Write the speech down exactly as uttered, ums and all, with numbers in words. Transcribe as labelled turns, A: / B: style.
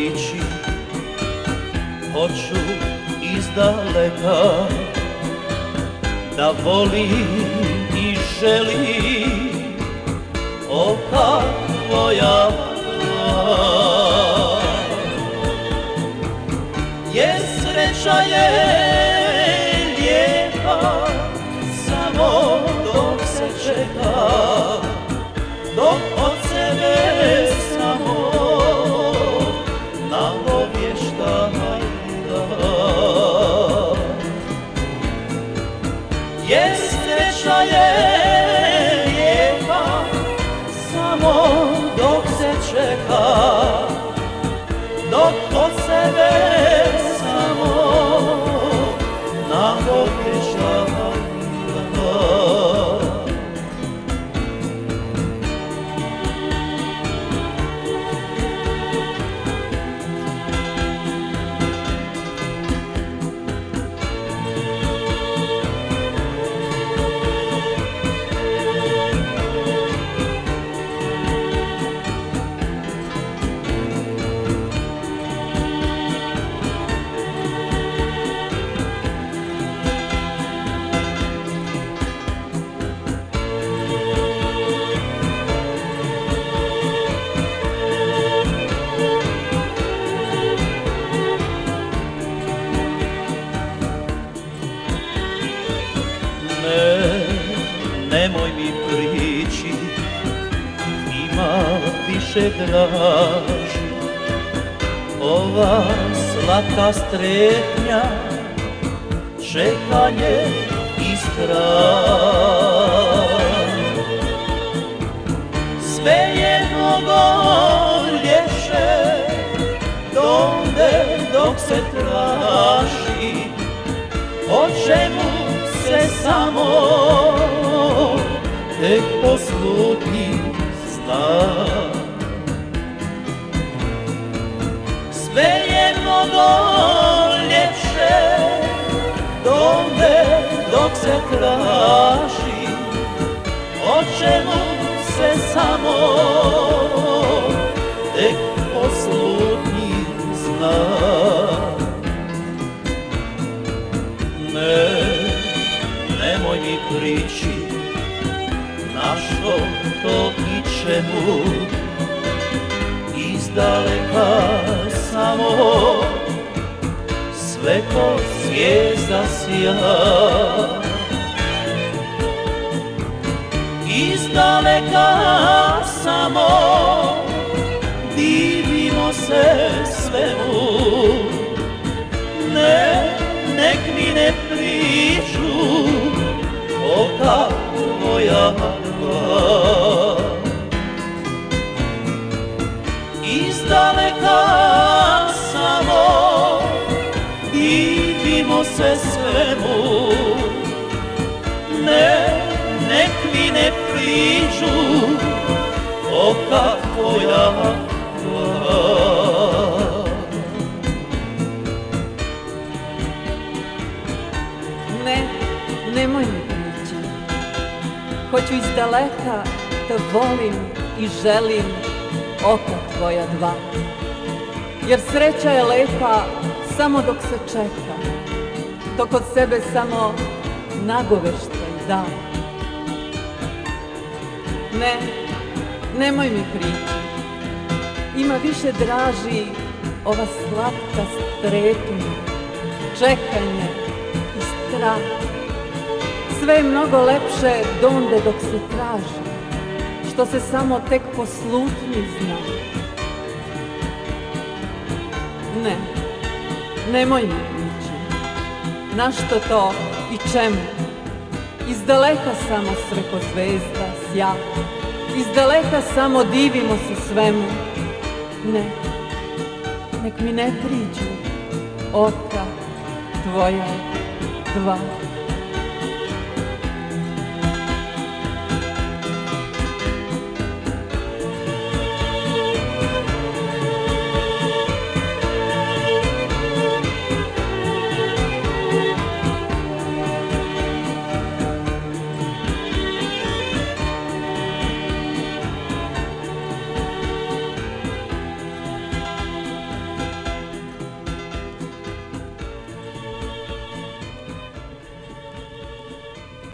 A: prići, hoću izdaleka da volim i želim oka tvoja dva. Jer sreća je lijepa samo dok se čeka, dok od sebe samo nagovještaj da. Jer sreća je lijepa samo dok se čeka, dok od sebe samo nagovještaj da. Nemoj mi prići, ima više draži ova slatka strepnja, čekanje i strah. Sve je mnogo ljepše donde dok se traži, o čemu se samo tek poslutni zna. Sve je mnogo ljepše donde dok se traži, o čemu se samo tek poslutni zna. Ne, nemoj mi prići, na što to i čemu, izdaleka samo sve ko zvijezda sja. Izdaleka samo divimo se svemu, ne, nek mi ne priču oka tvoja dva. Izdaleka samo divimo se svemu, ne, nek mi ne priču oka tvoja dva.
B: Ne, nemoj mi prići, hoću izdaleka da volim i želim oka tvoja dva. Jer sreća je lepa samo dok se čeka, dok od sebe samo nagoveštaj da. Ne, nemoj mi prići, ima više draži ova slatka strepnja, čekanje i strah. Sve je mnogo lepše donde dok se traži, što se samo tek po slutnji zna. Ne, nemoj mi prići, na što to i čemu, izdaleka samo sve ko zvezda sja, izdaleka samo divimo se svemu. Ne, nek mi ne priđu oka tvoja dva.